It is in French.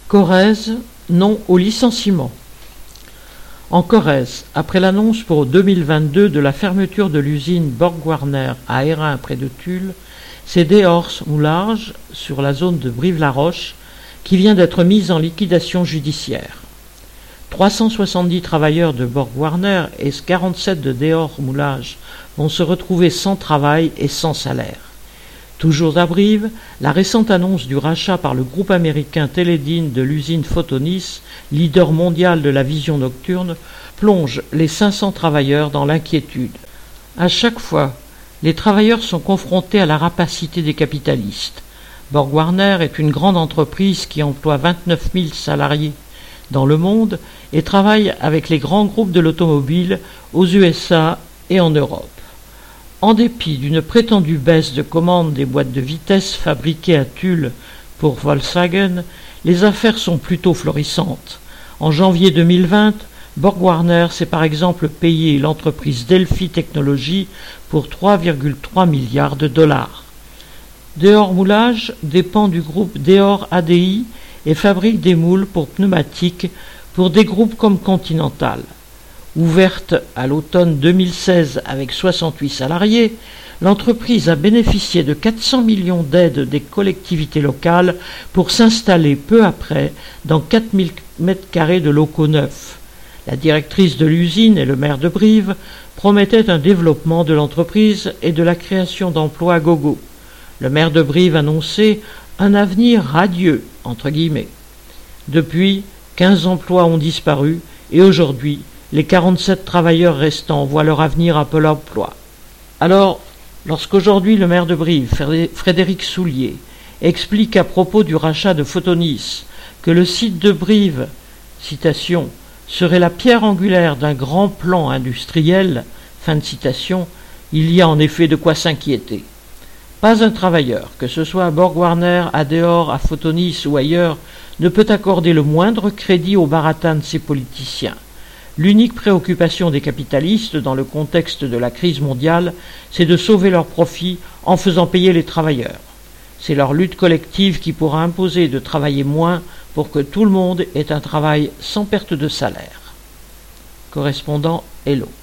Corrèze, non au licenciement. En Corrèze, après l'annonce pour 2022 de la fermeture de l'usine Borg-Warner à Hérin près de Tulle, c'est Deor Moulage, sur la zone de Brive-la-Roche, qui vient d'être mise en liquidation judiciaire. 370 travailleurs de Borg-Warner et 47 de Deor Moulage vont se retrouver sans travail et sans salaire. Toujours à Brive, la récente annonce du rachat par le groupe américain Teledyne de l'usine Photonis, leader mondial de la vision nocturne, plonge les 500 travailleurs dans l'inquiétude. À chaque fois, les travailleurs sont confrontés à la rapacité des capitalistes. Borg-Warner est une grande entreprise qui emploie 29 000 salariés dans le monde et travaille avec les grands groupes de l'automobile aux USA et en Europe. En dépit d'une prétendue baisse de commandes des boîtes de vitesse fabriquées à Tulle pour Volkswagen, les affaires sont plutôt florissantes. En janvier 2020, Borg-Warner s'est par exemple payé l'entreprise Delphi Technologies pour 3,3 milliards de dollars. Deor Moulage dépend du groupe Deor ADI et fabrique des moules pour pneumatiques pour des groupes comme Continental. Ouverte à l'automne 2016 avec 68 salariés, l'entreprise a bénéficié de 400 millions d'aides des collectivités locales pour s'installer peu après dans 4000 m² de locaux neufs. La directrice de l'usine et le maire de Brive promettaient un développement de l'entreprise et de la création d'emplois à gogo. Le maire de Brive annonçait un avenir radieux, entre guillemets. Depuis, 15 emplois ont disparu et aujourd'hui, les 47 travailleurs restants voient leur avenir à Pôle emploi. Alors, lorsqu'aujourd'hui le maire de Brive, Frédéric Soulier, explique à propos du rachat de Photonis que le site de Brive, citation, serait la pierre angulaire d'un grand plan industriel, fin de citation, il y a en effet de quoi s'inquiéter. Pas un travailleur, que ce soit à Borg-Warner, à Deor, à Photonis ou ailleurs, ne peut accorder le moindre crédit au baratin de ces politiciens. L'unique préoccupation des capitalistes dans le contexte de la crise mondiale, c'est de sauver leurs profits en faisant payer les travailleurs. C'est leur lutte collective qui pourra imposer de travailler moins pour que tout le monde ait un travail sans perte de salaire. Correspondant Hello.